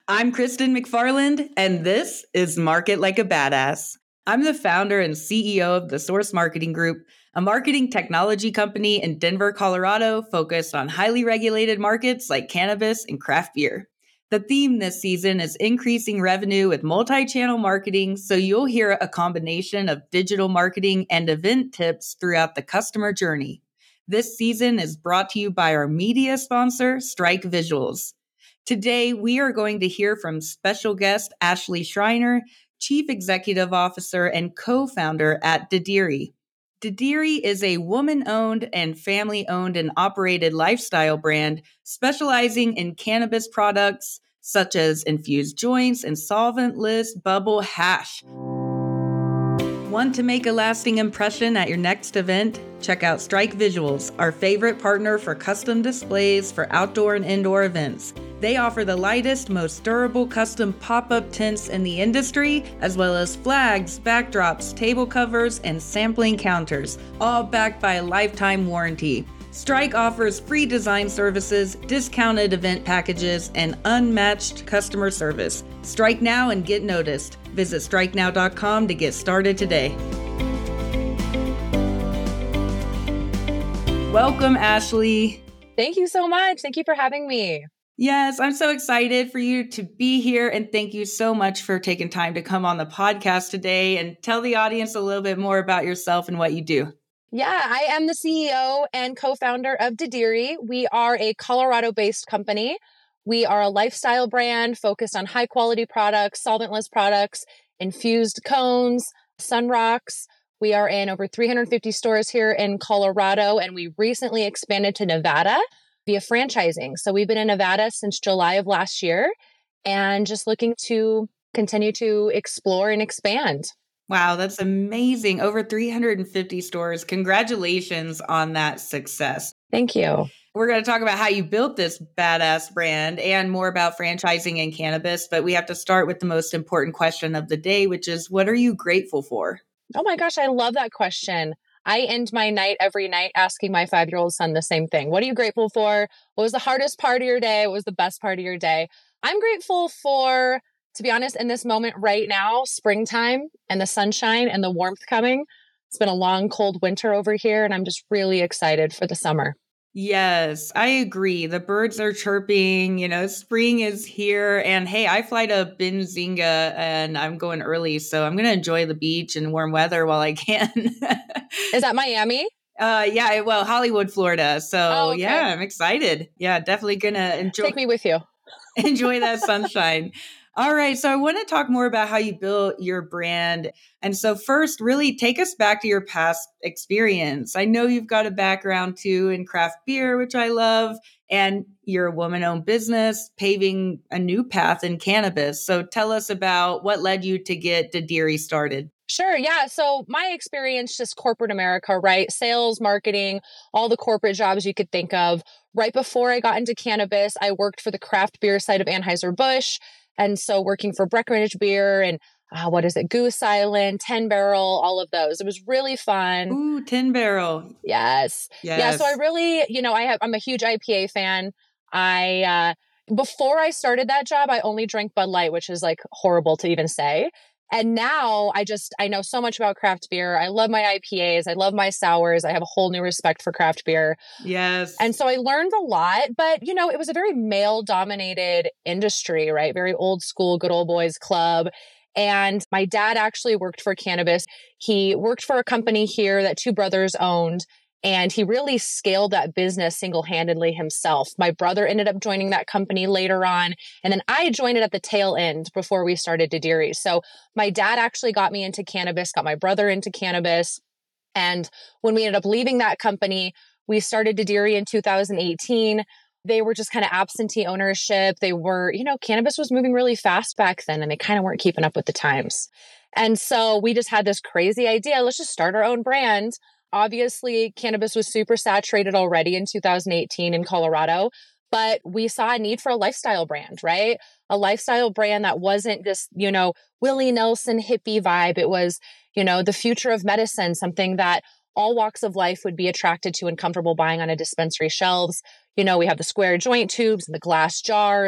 I'm Kristen McFarland, and this is Market Like a Badass. I'm the founder and CEO of the Source Marketing Group, a marketing technology company in Denver, Colorado, focused on highly regulated markets like cannabis and craft beer. The theme this season is increasing revenue with multi-channel marketing, so you'll hear a combination of digital marketing and event tips throughout the customer journey. This season is brought to you by our media sponsor, Strike Visuals. Today, we are going to hear from special guest Ashley Schreiner, Chief Executive Officer and co-founder at Didiri. Didiri is a woman-owned and family-owned and operated lifestyle brand specializing in cannabis products such as infused joints and solventless bubble hash. Want to make a lasting impression at your next event? Check out Strike Visuals, our favorite partner for custom displays for outdoor and indoor events. They offer the lightest, most durable custom pop-up tents in the industry, as well as flags, backdrops, table covers, and sampling counters, all backed by a lifetime warranty. Strike offers free design services, discounted event packages, and unmatched customer service. Strike now and get noticed. Visit strikenow.com to get started today. Welcome, Ashley. Thank you so much. Thank you for having me. Yes, I'm so excited for you to be here, and thank you so much for taking time to come on the podcast today and tell the audience a little bit more about yourself and what you do. Yeah, I am the CEO and co-founder of Didiri. We are a Colorado-based company. We are a lifestyle brand focused on high-quality products, solventless products, infused cones, sun rocks. We are in over 350 stores here in Colorado, and we recently expanded to Nevada via franchising. So we've been in Nevada since July of last year and just looking to continue to explore and expand. Wow, that's amazing. Over 350 stores. Congratulations on that success. Thank you. We're going to talk about how you built this badass brand and more about franchising and cannabis, but we have to start with the most important question of the day, which is, what are you grateful for? Oh my gosh, I love that question. I end my night every night asking my 5-year-old son the same thing. What are you grateful for? What was the hardest part of your day? What was the best part of your day? I'm grateful for, to be honest, in this moment right now, springtime and the sunshine and the warmth coming. It's been a long, cold winter over here, and I'm just really excited for the summer. Yes, I agree. The birds are chirping, spring is here. And hey, I fly to Benzinga and I'm going early. So I'm going to enjoy the beach and warm weather while I can. Is that Miami? Yeah, well, Hollywood, Florida. So okay. Yeah, I'm excited. Yeah, definitely going to enjoy. Take me with you. Enjoy that sunshine. All right. So I want to talk more about how you built your brand. And so first, really take us back to your past experience. I know you've got a background too in craft beer, which I love, and you're a woman-owned business paving a new path in cannabis. So tell us about what led you to get Didiri started. Sure. Yeah. So my experience, just corporate America, right? Sales, marketing, all the corporate jobs you could think of. Right before I got into cannabis, I worked for the craft beer side of Anheuser-Busch. And so working for Breckenridge Beer and Goose Island, 10 Barrel, all of those. It was really fun. Ooh, 10 Barrel. Yes. Yeah. So I really, I'm a huge IPA fan. Before I started that job, I only drank Bud Light, which is like horrible to even say. And now I know so much about craft beer. I love my IPAs. I love my sours. I have a whole new respect for craft beer. Yes. And so I learned a lot, but it was a very male dominated industry, right? Very old school, good old boys club. And my dad actually worked for cannabis. He worked for a company here that 2 brothers owned. And he really scaled that business single-handedly himself. My brother ended up joining that company later on. And then I joined it at the tail end before we started Didiri. So my dad actually got me into cannabis, got my brother into cannabis. And when we ended up leaving that company, we started Didiri in 2018. They were just kind of absentee ownership. They were, cannabis was moving really fast back then and they kind of weren't keeping up with the times. And so we just had this crazy idea. Let's just start our own brand. Obviously, cannabis was super saturated already in 2018 in Colorado, but we saw a need for a lifestyle brand, right? A lifestyle brand that wasn't this, Willie Nelson hippie vibe. It was, the future of medicine, something that all walks of life would be attracted to and comfortable buying on a dispensary shelves. We have the square joint tubes and the glass jars.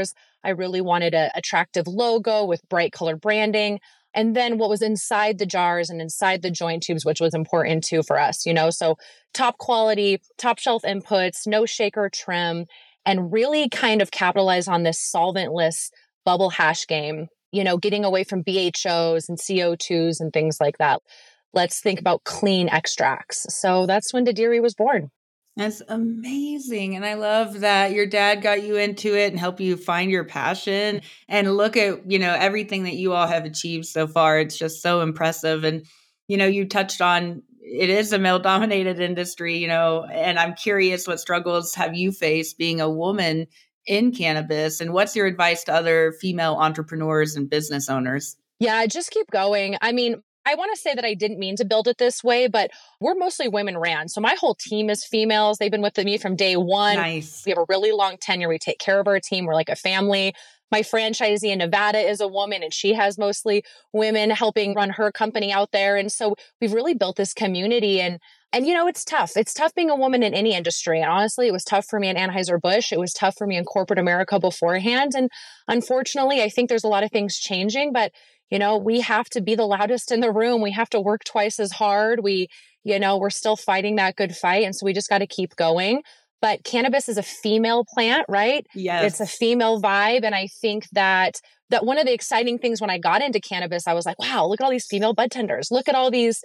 I really wanted an attractive logo with bright colored branding. And then what was inside the jars and inside the joint tubes, which was important too for us, so top quality, top shelf inputs, no shaker trim, and really kind of capitalize on this solventless bubble hash game, getting away from BHOs and CO2s and things like that. Let's think about clean extracts. So that's when Didiri was born. That's amazing. And I love that your dad got you into it and helped you find your passion and look at, everything that you all have achieved so far. It's just so impressive. And, you touched on it is a male dominated industry, and I'm curious, what struggles have you faced being a woman in cannabis? And what's your advice to other female entrepreneurs and business owners? Yeah, just keep going. I mean, I want to say that I didn't mean to build it this way, but we're mostly women ran. So my whole team is females. They've been with me from day one. Nice. We have a really long tenure. We take care of our team. We're like a family. My franchisee in Nevada is a woman, and she has mostly women helping run her company out there. And so we've really built this community. And it's tough. It's tough being a woman in any industry. And honestly, it was tough for me in Anheuser-Busch. It was tough for me in corporate America beforehand. And unfortunately, I think there's a lot of things changing, but we have to be the loudest in the room. We have to work twice as hard. We're still fighting that good fight. And so we just got to keep going. But cannabis is a female plant, right? Yes. It's a female vibe. And I think that one of the exciting things when I got into cannabis, I was like, wow, look at all these female bud tenders. Look at all these,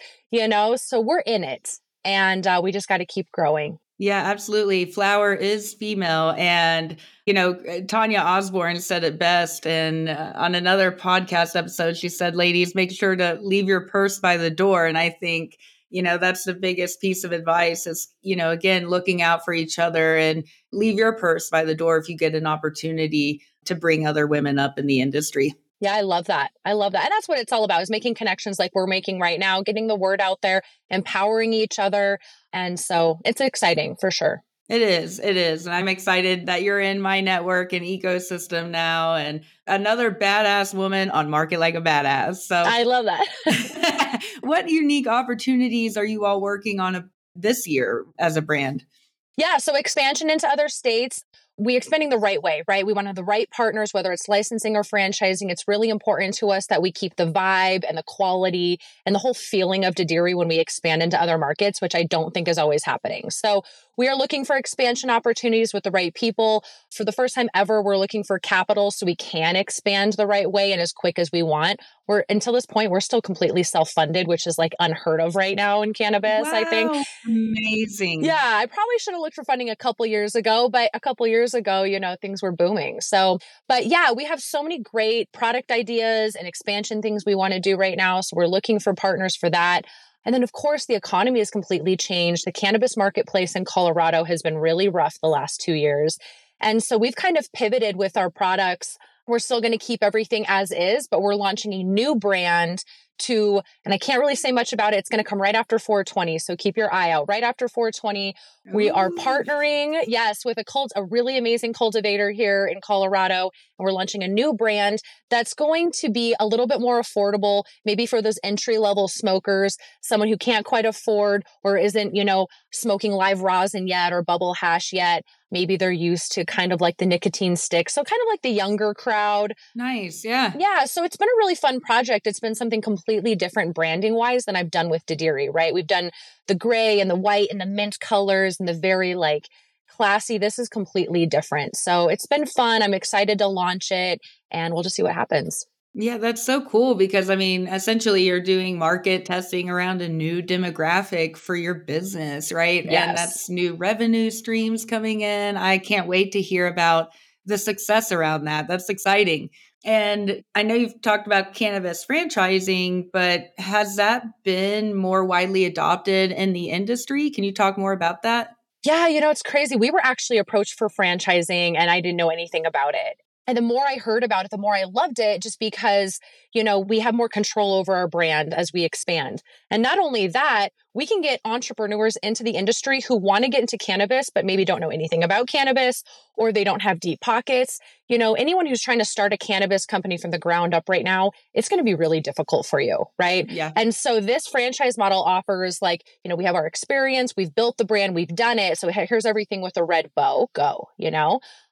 so we're in it. And we just got to keep growing. Yeah, absolutely. Flower is female. And, Tanya Osborne said it best. And on another podcast episode, she said, ladies, make sure to leave your purse by the door. And I think, that's the biggest piece of advice is, again, looking out for each other and leave your purse by the door if you get an opportunity to bring other women up in the industry. Yeah, I love that. And that's what it's all about, is making connections like we're making right now, getting the word out there, empowering each other. And so it's exciting for sure. It is. And I'm excited that you're in my network and ecosystem now, and another badass woman on Market Like a Badass. So I love that. What unique opportunities are you all working on this year as a brand? Yeah. So expansion into other states. We're expanding the right way, right? We want to have the right partners, whether it's licensing or franchising. It's really important to us that we keep the vibe and the quality and the whole feeling of Didiri when we expand into other markets, which I don't think is always happening. So we are looking for expansion opportunities with the right people. For the first time ever, we're looking for capital so we can expand the right way and as quick as we want. Until this point, we're still completely self-funded, which is like unheard of right now in cannabis, wow, I think. Amazing. Yeah, I probably should have looked for funding a couple years ago, but a couple years ago, things were booming. So, but yeah, we have so many great product ideas and expansion things we want to do right now. So we're looking for partners for that. And then, of course, the economy has completely changed. The cannabis marketplace in Colorado has been really rough the last 2 years. And so we've kind of pivoted with our products. We're still going to keep everything as is, but we're launching a new brand and I can't really say much about it. It's going to come right after 420. So keep your eye out. Right after 420, we are partnering, with a really amazing cultivator here in Colorado. And we're launching a new brand that's going to be a little bit more affordable, maybe for those entry-level smokers, someone who can't quite afford or isn't, smoking live rosin yet or bubble hash yet. Maybe they're used to kind of like the nicotine stick. So kind of like the younger crowd. Nice. Yeah. Yeah. So it's been a really fun project. It's been something completely different branding wise than I've done with Didiri, right? We've done the gray and the white and the mint colors and the very like classy. This is completely different. So it's been fun. I'm excited to launch it and we'll just see what happens. Yeah, that's so cool because essentially you're doing market testing around a new demographic for your business, right? Yes. And that's new revenue streams coming in. I can't wait to hear about the success around that. That's exciting. And I know you've talked about cannabis franchising, but has that been more widely adopted in the industry? Can you talk more about that? Yeah, it's crazy. We were actually approached for franchising and I didn't know anything about it. And the more I heard about it, the more I loved it just because, we have more control over our brand as we expand. And not only that, we can get entrepreneurs into the industry who want to get into cannabis, but maybe don't know anything about cannabis or they don't have deep pockets. Anyone who's trying to start a cannabis company from the ground up right now, it's going to be really difficult for you, right? Yeah. And so this franchise model offers we have our experience, we've built the brand, we've done it. So here's everything with a red bow, go.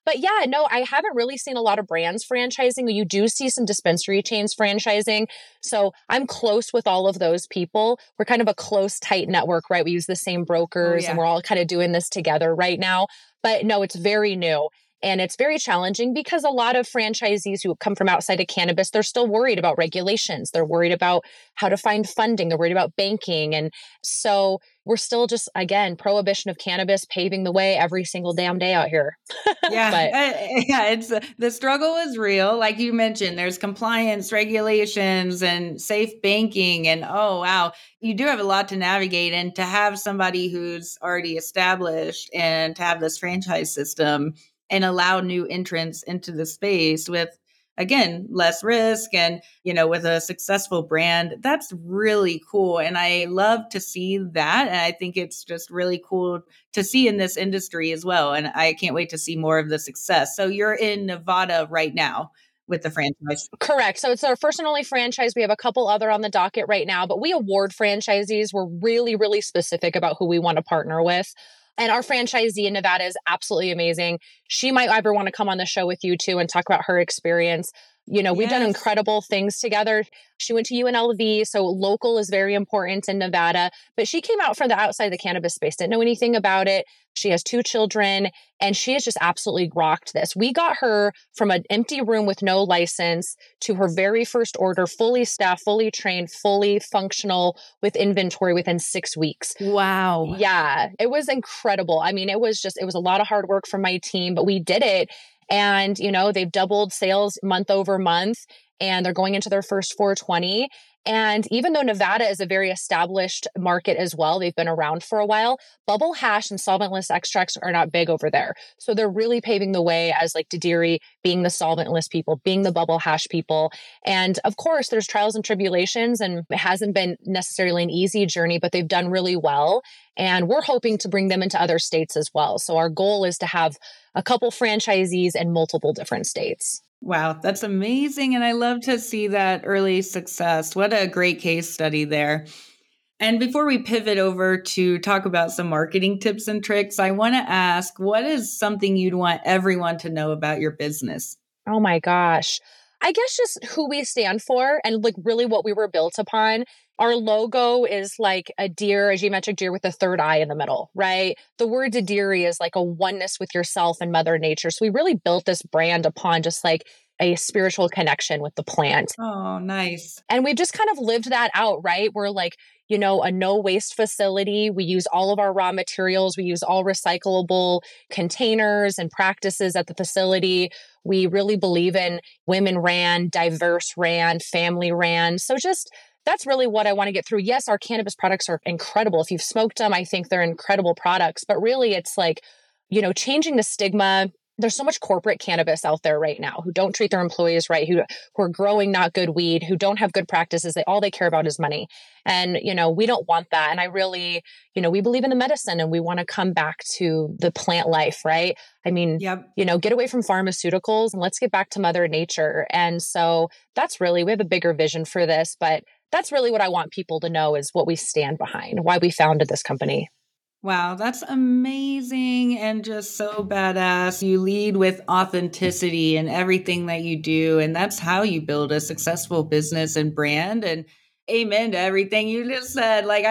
But yeah, no, I haven't really seen a lot of brands franchising. You do see some dispensary chains franchising. So I'm close with all of those people. We're kind of a close, tight network, right? We use the same Oh, brokers and yeah. we're all kind of doing this together right now. But no, it's very new. And it's very challenging because a lot of franchisees who come from outside of cannabis, they're still worried about regulations. They're worried about how to find funding. They're worried about banking. And so we're still just, again, prohibition of cannabis paving the way every single damn day out here. Yeah, But yeah, it's the struggle is real. Like you mentioned, there's compliance regulations and safe banking, and oh wow, you do have a lot to navigate. And to have somebody who's already established and to have this franchise system and allow new entrants into the space with again less risk and with a successful brand, that's really cool. And I love to see that. And I think it's just really cool to see in this industry as well. And I can't wait to see more of the success. So you're in Nevada right now with the franchise. correct. So it's our first and only franchise. We have a couple other on the docket right now, but we award franchisees. We're really, really specific about who we want to partner with. And our franchisee in Nevada is absolutely amazing. She might ever want to come on the show with you too and talk about her experience. We've done Yes. incredible things together. She went to UNLV, so local is very important in Nevada, but she came out from the outside of the cannabis space, didn't know anything about it. She has 2 children, and she has just absolutely rocked this. We got her from an empty room with no license to her very first order, fully staffed, fully trained, fully functional with inventory within 6 weeks. Wow. Yeah, it was incredible. I mean, it was a lot of hard work from my team, but we did it. And, they've doubled sales month over month and they're going into their first 420. And even though Nevada is a very established market as well, they've been around for a while, bubble hash and solventless extracts are not big over there. So they're really paving the way as like Dadiri being the solventless people, being the bubble hash people. And of course, there's trials and tribulations, and it hasn't been necessarily an easy journey, but they've done really well. And we're hoping to bring them into other states as well. So our goal is to have a couple franchisees in multiple different states. Wow, that's amazing. And I love to see that early success. What a great case study there. And before we pivot over to talk about some marketing tips and tricks, I want to ask, what is something you'd want everyone to know about your business? Oh my gosh. I guess just who we stand for and like really what we were built upon. Our logo is like a deer, a geometric deer with a third eye in the middle, right? The word Dadiri is like a oneness with yourself and Mother Nature. So we really built this brand upon just like a spiritual connection with the plant. Oh, nice. And we've just kind of lived that out, right? We're like, a no waste facility. We use all of our raw materials. We use all recyclable containers and practices at the facility. We really believe in women ran, diverse ran, family ran. So just that's really what I want to get through. Yes, our cannabis products are incredible. If you've smoked them, I think they're incredible products. But really, it's like, changing the stigma. There's so much corporate cannabis out there right now who don't treat their employees right, who are growing not good weed, who don't have good practices. All they care about is money. And, we don't want that. And I really, we believe in the medicine and we want to come back to the plant life, right? I mean, Yep. Get away from pharmaceuticals and let's get back to Mother Nature. And so we have a bigger vision for this, but that's really what I want people to know is what we stand behind, why we founded this company. Wow, that's amazing and just so badass. You lead with authenticity in everything that you do, and that's how you build a successful business and brand. And amen to everything you just said. Like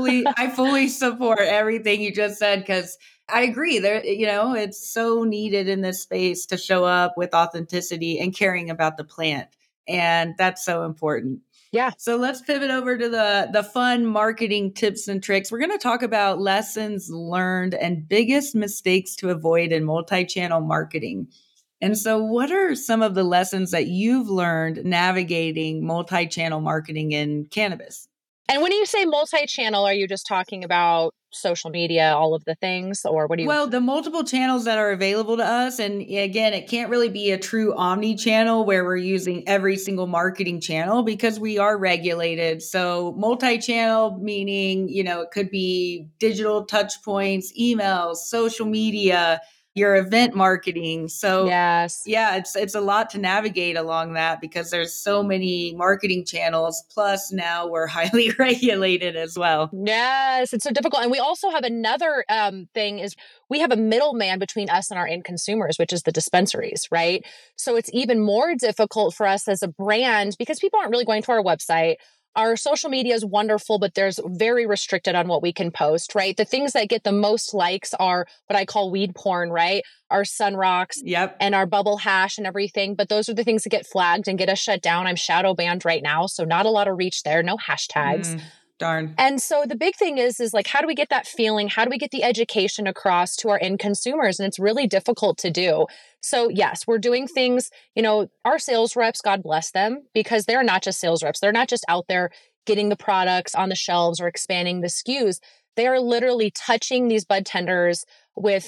I fully support everything you just said because I agree. There, it's so needed in this space to show up with authenticity and caring about the plant, and that's so important. Yeah. So let's pivot over to the fun marketing tips and tricks. We're going to talk about lessons learned and biggest mistakes to avoid in multi-channel marketing. And so what are some of the lessons that you've learned navigating multi-channel marketing in cannabis? And when you say multi-channel, are you just talking about social media, all of the things, or what do you? Well, the multiple channels that are available to us. And again, it can't really be a true omni-channel where we're using every single marketing channel because we are regulated. So multi-channel meaning, it could be digital touch points, emails, social media, your event marketing. So Yes. yeah, it's a lot to navigate along that because there's so many marketing channels. Plus now we're highly regulated as well. Yes, it's so difficult. And we also have another thing is we have a middleman between us and our end consumers, which is the dispensaries, right? So it's even more difficult for us as a brand because people aren't really going to our website. Our social media is wonderful, but there's very restricted on what we can post, right? The things that get the most likes are what I call weed porn, right? Our sun rocks Yep. and our bubble hash and everything. But those are the things that get flagged and get us shut down. I'm shadow banned right now. So not a lot of reach there, no hashtags. Darn. And so the big thing is like, how do we get that feeling? How do we get the education across to our end consumers? And it's really difficult to do. So yes, we're doing things, our sales reps, God bless them, because they're not just sales reps. They're not just out there getting the products on the shelves or expanding the SKUs. They are literally touching these bud tenders with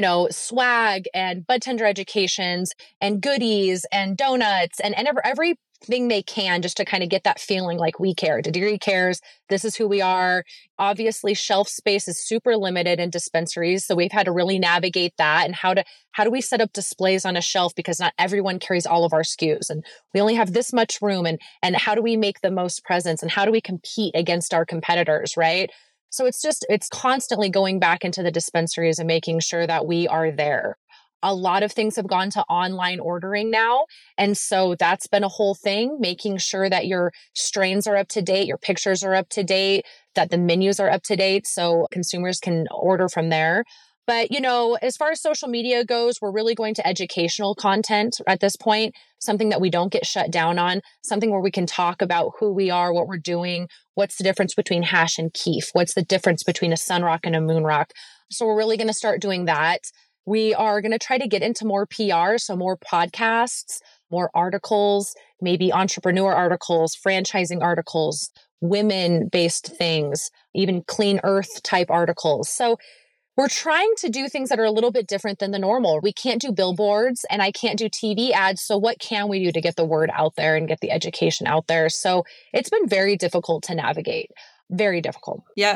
swag and bud tender educations and goodies and donuts and everything they can just to kind of get that feeling like we care. Degree cares. This is who we are. Obviously, shelf space is super limited in dispensaries. So we've had to really navigate that and how do we set up displays on a shelf because not everyone carries all of our SKUs and we only have this much room and how do we make the most presence and how do we compete against our competitors, right? So it's constantly going back into the dispensaries and making sure that we are there. A lot of things have gone to online ordering now. And so that's been a whole thing, making sure that your strains are up to date, your pictures are up to date, that the menus are up to date so consumers can order from there. But, as far as social media goes, we're really going to educational content at this point, something that we don't get shut down on, something where we can talk about who we are, what we're doing, what's the difference between hash and keef, what's the difference between a sunrock and a moonrock. So we're really going to start doing that. We are going to try to get into more PR, so more podcasts, more articles, maybe entrepreneur articles, franchising articles, women-based things, even clean earth type articles. So we're trying to do things that are a little bit different than the normal. We can't do billboards and I can't do TV ads. So what can we do to get the word out there and get the education out there? So it's been very difficult to navigate. Very difficult. Yeah.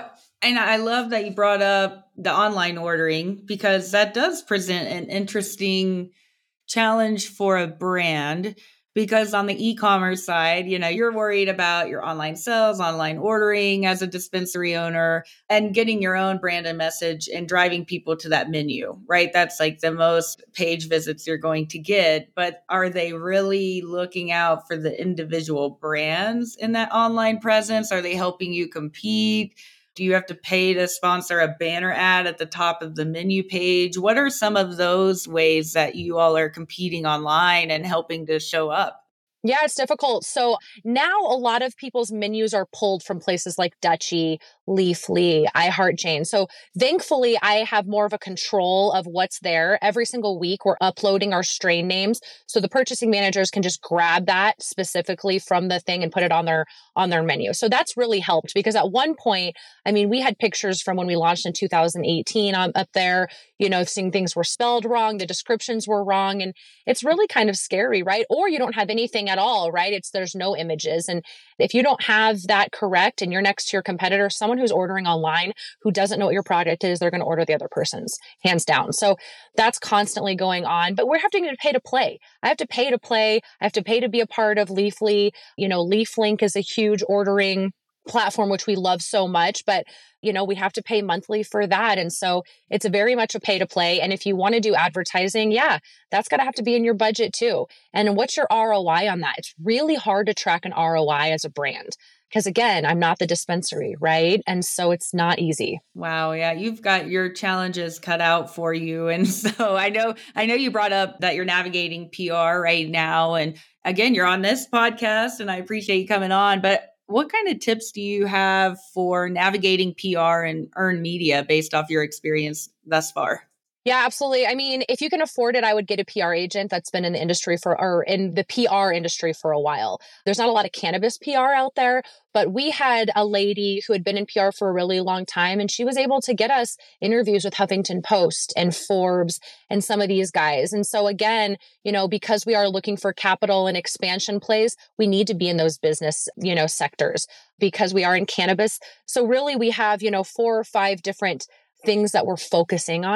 And I love that you brought up the online ordering because that does present an interesting challenge for a brand. Because on the e-commerce side, you're worried about your online sales, online ordering as a dispensary owner, and getting your own brand and message and driving people to that menu, right? That's like the most page visits you're going to get. But are they really looking out for the individual brands in that online presence? Are they helping you compete? Do you have to pay to sponsor a banner ad at the top of the menu page? What are some of those ways that you all are competing online and helping to show up? Yeah, it's difficult. So now a lot of people's menus are pulled from places like Dutchie, Leafly, iHeartJane. So thankfully, I have more of a control of what's there. Every single week, we're uploading our strain names. So the purchasing managers can just grab that specifically from the thing and put it on their menu. So that's really helped because at one point, we had pictures from when we launched in 2018 up there, seeing things were spelled wrong, the descriptions were wrong. And it's really kind of scary, right? Or you don't have anything at all, right? There's no images. And if you don't have that correct and you're next to your competitor, someone who's ordering online who doesn't know what your product is, they're going to order the other person's, hands down. So that's constantly going on, but we're having to pay to play. I have to pay to play. I have to pay to be a part of Leafly. LeafLink is a huge ordering platform, which we love so much, but we have to pay monthly for that. And so it's very much a pay to play. And if you want to do advertising, yeah, that's going to have to be in your budget too. And what's your ROI on that? It's really hard to track an ROI as a brand because again, I'm not the dispensary, right? And so it's not easy. Wow. Yeah. You've got your challenges cut out for you. And so I know you brought up that you're navigating PR right now. And again, you're on this podcast and I appreciate you coming on, but what kind of tips do you have for navigating PR and earned media based off your experience thus far? Yeah, absolutely. If you can afford it, I would get a PR agent that's been in the industry or in the PR industry for a while. There's not a lot of cannabis PR out there, but we had a lady who had been in PR for a really long time, and she was able to get us interviews with Huffington Post and Forbes and some of these guys. And so again, because we are looking for capital and expansion plays, we need to be in those business, sectors because we are in cannabis. So really we have, 4 or 5 different things that we're focusing on.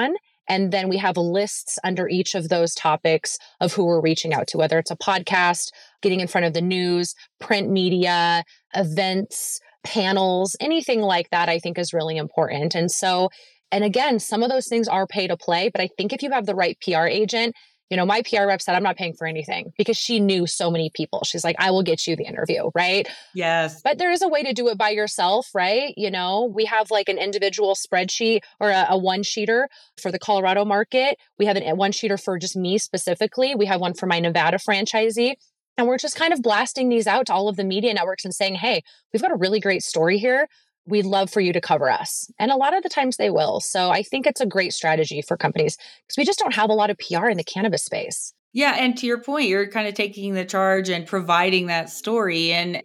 And then we have lists under each of those topics of who we're reaching out to, whether it's a podcast, getting in front of the news, print media, events, panels, anything like that, I think is really important. And again, some of those things are pay to play, but I think if you have the right PR agent, my PR rep said, I'm not paying for anything because she knew so many people. She's like, I will get you the interview, right? Yes. But there is a way to do it by yourself, right? We have like an individual spreadsheet or a one-sheeter for the Colorado market. We have a one-sheeter for just me specifically. We have one for my Nevada franchisee. And we're just kind of blasting these out to all of the media networks and saying, hey, we've got a really great story here. We'd love for you to cover us. And a lot of the times they will. So I think it's a great strategy for companies because we just don't have a lot of PR in the cannabis space. Yeah. And to your point, you're kind of taking the charge and providing that story and,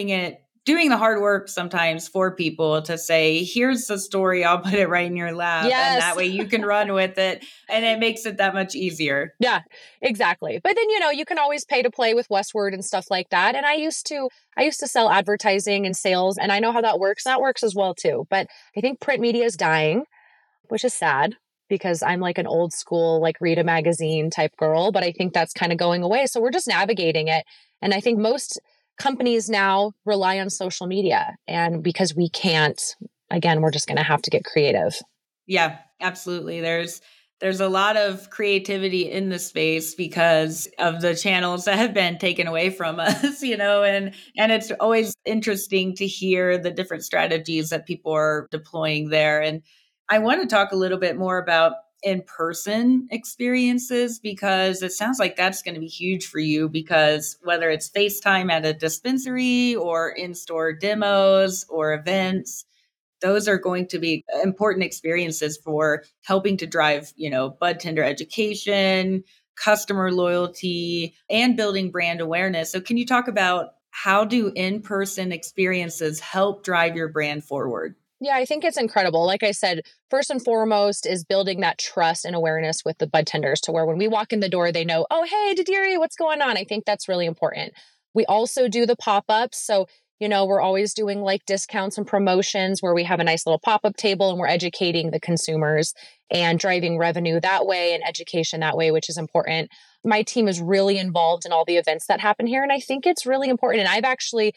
doing the hard work sometimes for people to say, here's the story, I'll put it right in your lap. Yes. And that way you can run with it. And it makes it that much easier. Yeah, exactly. But then, you can always pay to play with Westword and stuff like that. And I used to sell advertising and sales, and I know how that works. That works as well too. But I think print media is dying, which is sad because I'm like an old school, like read a magazine type girl, but I think that's kind of going away. So we're just navigating it. And I think most companies now rely on social media. And because we can't, again, we're just going to have to get creative. Yeah, absolutely. There's a lot of creativity in the space because of the channels that have been taken away from us, and it's always interesting to hear the different strategies that people are deploying there. And I want to talk a little bit more about in-person experiences because it sounds like that's going to be huge for you because whether it's FaceTime at a dispensary or in-store demos or events, those are going to be important experiences for helping to drive, bud tender education, customer loyalty, and building brand awareness. So can you talk about how do in-person experiences help drive your brand forward? Yeah, I think it's incredible. Like I said, first and foremost is building that trust and awareness with the bud tenders to where when we walk in the door, they know, oh, hey, Dadiri, what's going on? I think that's really important. We also do the pop-ups. So, we're always doing like discounts and promotions where we have a nice little pop-up table and we're educating the consumers and driving revenue that way and education that way, which is important. My team is really involved in all the events that happen here. And I think it's really important. And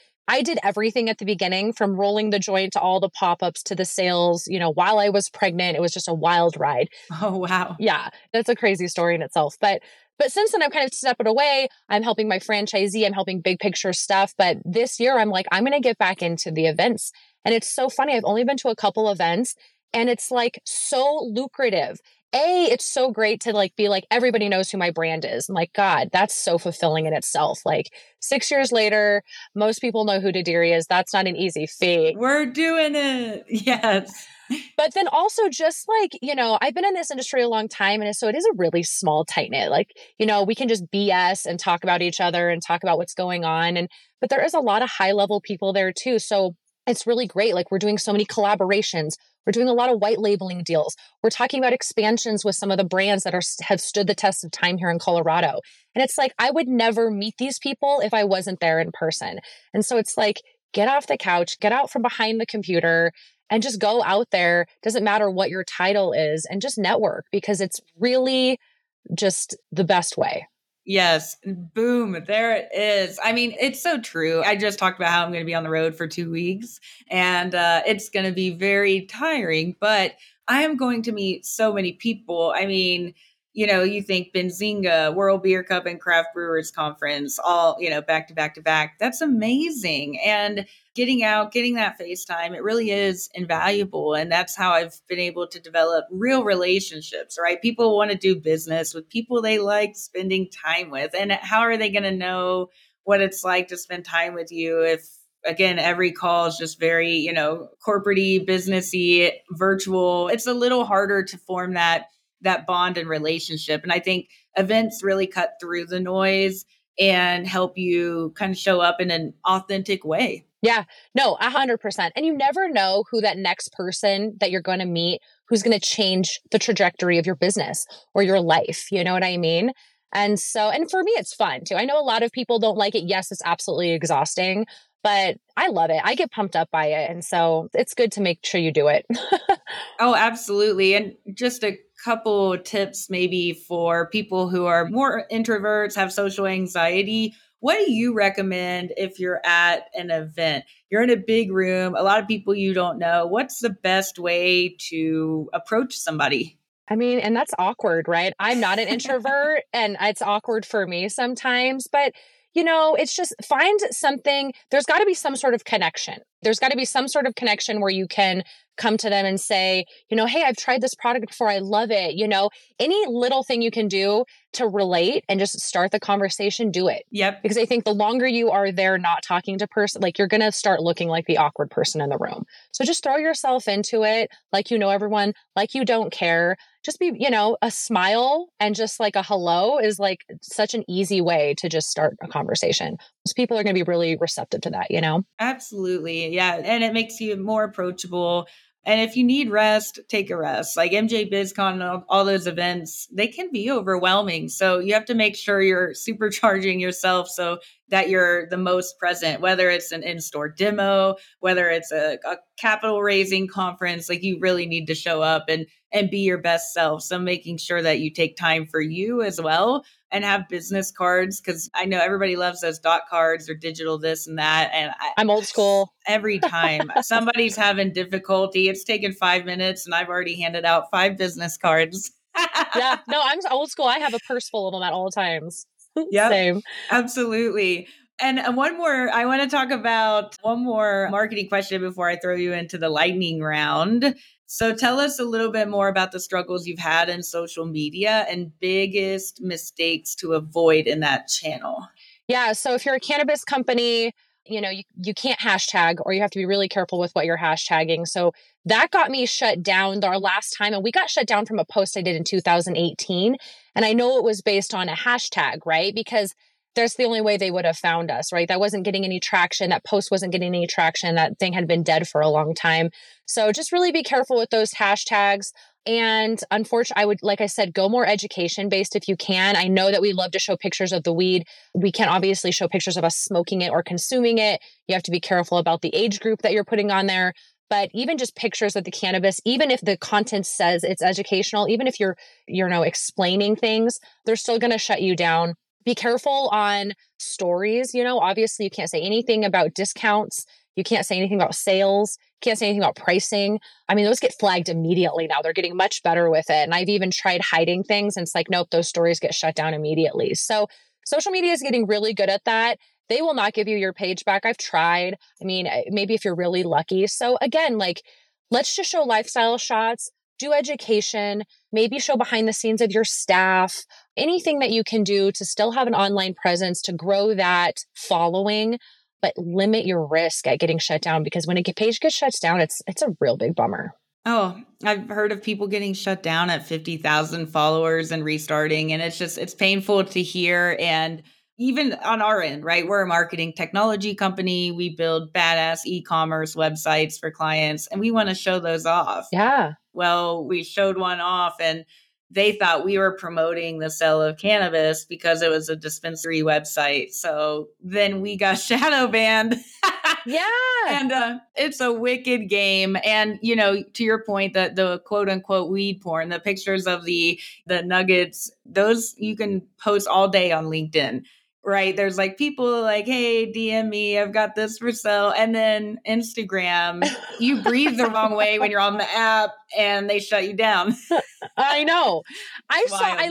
I did everything at the beginning from rolling the joint to all the pop-ups to the sales. While I was pregnant, it was just a wild ride. Oh, wow. Yeah, that's a crazy story in itself. But since then, I've kind of stepped away. I'm helping my franchisee. I'm helping big picture stuff. But this year, I'm like, I'm going to get back into the events. And it's so funny. I've only been to a couple events and it's like so lucrative. It's so great to like be like, everybody knows who my brand is. I'm like, God, that's so fulfilling in itself. Like 6 years later, most people know who Dadiri is. That's not an easy feat. We're doing it. Yes. But then also just like, I've been in this industry a long time. And so it is a really small, tight knit, like, we can just BS and talk about each other and talk about what's going on. But there is a lot of high level people there too. So it's really great. Like we're doing so many collaborations. We're doing a lot of white labeling deals. We're talking about expansions with some of the brands that have stood the test of time here in Colorado. And it's like, I would never meet these people if I wasn't there in person. And so it's like, get off the couch, get out from behind the computer and just go out there. Doesn't matter what your title is and just network because it's really just the best way. Yes. Boom. There it is. I mean, it's so true. I just talked about how I'm going to be on the road for 2 weeks and it's going to be very tiring, but I am going to meet so many people. I mean, you think Benzinga, World Beer Cup and Craft Brewers Conference, all, back to back to back. That's amazing. And getting out, getting that FaceTime, it really is invaluable. And that's how I've been able to develop real relationships, right? People want to do business with people they like spending time with. And how are they going to know what it's like to spend time with you if, again, every call is just very, corporate-y, businessy, virtual. It's a little harder to form that bond and relationship. And I think events really cut through the noise and help you kind of show up in an authentic way. Yeah, no, 100%. And you never know who that next person that you're going to meet, who's going to change the trajectory of your business or your life. You know what I mean? And for me, it's fun too. I know a lot of people don't like it. Yes, it's absolutely exhausting, but I love it. I get pumped up by it. And so it's good to make sure you do it. Oh, absolutely. And just a couple tips maybe for people who are more introverts, have social anxiety. What do you recommend if you're at an event? You're in a big room, a lot of people you don't know. What's the best way to approach somebody? I mean, and that's awkward, right? I'm not an introvert and it's awkward for me sometimes, but it's just find something. There's got to be some sort of connection. There's got to be some sort of connection where you can come to them and say, hey, I've tried this product before. I love it. Any little thing you can do to relate and just start the conversation, do it. Yep. Because I think the longer you are there not talking to person, like you're going to start looking like the awkward person in the room. So just throw yourself into it like you know everyone, like you don't care. Just be, a smile and just like a hello is like such an easy way to just start a conversation. Most people are going to be really receptive to that. Absolutely. Yeah. And it makes you more approachable. And if you need rest, take a rest. Like MJ BizCon, all those events, they can be overwhelming. So you have to make sure you're supercharging yourself so that you're the most present, whether it's an in-store demo, whether it's a capital raising conference, like you really need to show up and be your best self. So making sure that you take time for you as well and have business cards, because I know everybody loves those dot cards or digital this and that. And I'm old school. Every time somebody's having difficulty, it's taken 5 minutes and I've already handed out 5 business cards. Yeah, no, I'm old school. I have a purse full of them at all times. Yep, Same. absolutely. And one more, I want to talk about one more marketing question before I throw you into the lightning round. So tell us a little bit more about the struggles you've had in social media and biggest mistakes to avoid in that channel. Yeah. So if you're a cannabis company, you can't hashtag, or you have to be really careful with what you're hashtagging. So that got me shut down our last time. And we got shut down from a post I did in 2018. And I know it was based on a hashtag, right? Because that's the only way they would have found us, right? That wasn't getting any traction. That post wasn't getting any traction. That thing had been dead for a long time. So just really be careful with those hashtags. And unfortunately, I would, like I said, go more education based if you can. I know that we love to show pictures of the weed. We can't obviously show pictures of us smoking it or consuming it. You have to be careful about the age group that you're putting on there. But even just pictures of the cannabis, even if the content says it's educational, even if you're explaining things, they're still going to shut you down. Be careful on stories. Obviously you can't say anything about discounts. You can't say anything about sales. Can't say anything about pricing. I mean, those get flagged immediately now. They're getting much better with it. And I've even tried hiding things and it's like, nope, those stories get shut down immediately. So social media is getting really good at that. They will not give you your page back. I've tried. I mean, maybe if you're really lucky. So again, let's just show lifestyle shots, do education, maybe show behind the scenes of your staff, anything that you can do to still have an online presence, to grow that following, but limit your risk at getting shut down, because when a page gets shut down, it's a real big bummer. Oh, I've heard of people getting shut down at 50,000 followers and restarting. And it's painful to hear. And even on our end, right? We're a marketing technology company. We build badass e-commerce websites for clients and we want to show those off. Yeah. Well, we showed one off and they thought we were promoting the sale of cannabis because it was a dispensary website. So then we got shadow banned. Yeah. And it's a wicked game. And, to your point, that the quote unquote weed porn, the pictures of the nuggets, those you can post all day on LinkedIn. Right. There's like people like, hey, DM me, I've got this for sale. And then Instagram, you breathe the wrong way when you're on the app and they shut you down. I know. I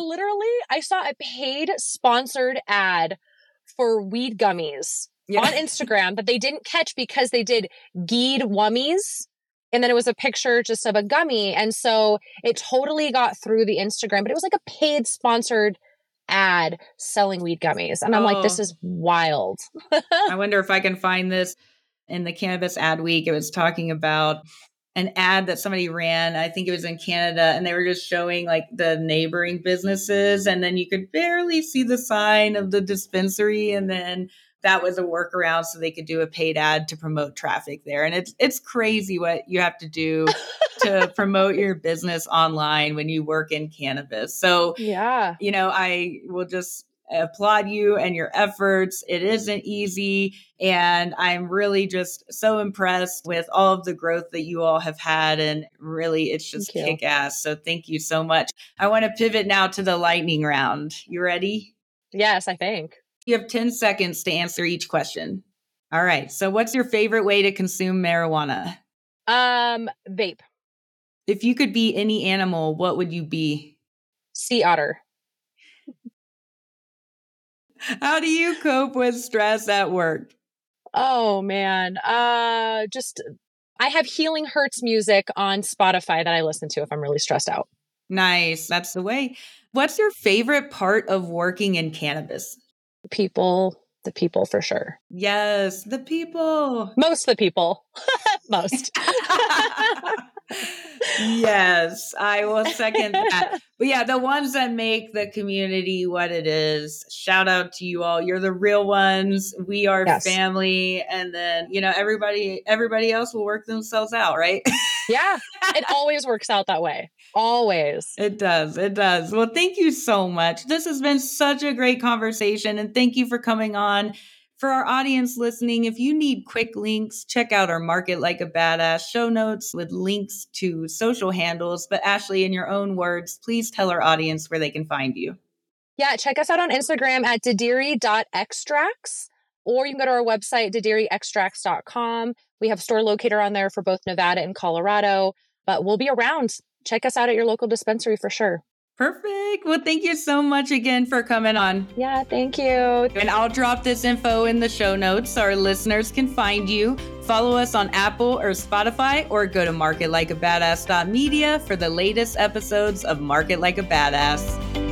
saw a paid sponsored ad for weed gummies on Instagram that they didn't catch because they did geed wummies. And then it was a picture just of a gummy. And so it totally got through the Instagram, but it was like a paid sponsored ad selling weed gummies. And I'm like, this is wild. I wonder if I can find this in the Cannabis Ad Week. It was talking about an ad that somebody ran. I think it was in Canada, and they were just showing like the neighboring businesses. And then you could barely see the sign of the dispensary. And then that was a workaround so they could do a paid ad to promote traffic there. And it's crazy what you have to do to promote your business online when you work in cannabis. So, yeah, I will just applaud you and your efforts. It isn't easy. And I'm really just so impressed with all of the growth that you all have had. And really, it's just kick ass. So thank you so much. I want to pivot now to the lightning round. You ready? Yes, I think. You have 10 seconds to answer each question. All right. So what's your favorite way to consume marijuana? Vape. If you could be any animal, what would you be? Sea otter. How do you cope with stress at work? Oh man. I have Healing Hurts music on Spotify that I listen to if I'm really stressed out. Nice. That's the way. What's your favorite part of working in cannabis? The people for sure. Yes, the people. Most of the people. Most. Yes, I will second that. But yeah, the ones that make the community what it is. Shout out to you all. You're the real ones. We are family. And then, everybody else will work themselves out, right? Yeah. It always works out that way. Always. It does. It does. Well, thank you so much. This has been such a great conversation. And thank you for coming on. For our audience listening, if you need quick links, check out our Market Like a Badass show notes with links to social handles. But Ashley, in your own words, please tell our audience where they can find you. Yeah, check us out on Instagram at dadiri.extracts, or you can go to our website, dadiriextracts.com. We have store locator on there for both Nevada and Colorado, but we'll be around. Check us out at your local dispensary for sure. Perfect. Well, thank you so much again for coming on. Yeah, thank you. And I'll drop this info in the show notes so our listeners can find you. Follow us on Apple or Spotify, or go to marketlikeabadass.media for the latest episodes of Market Like a Badass.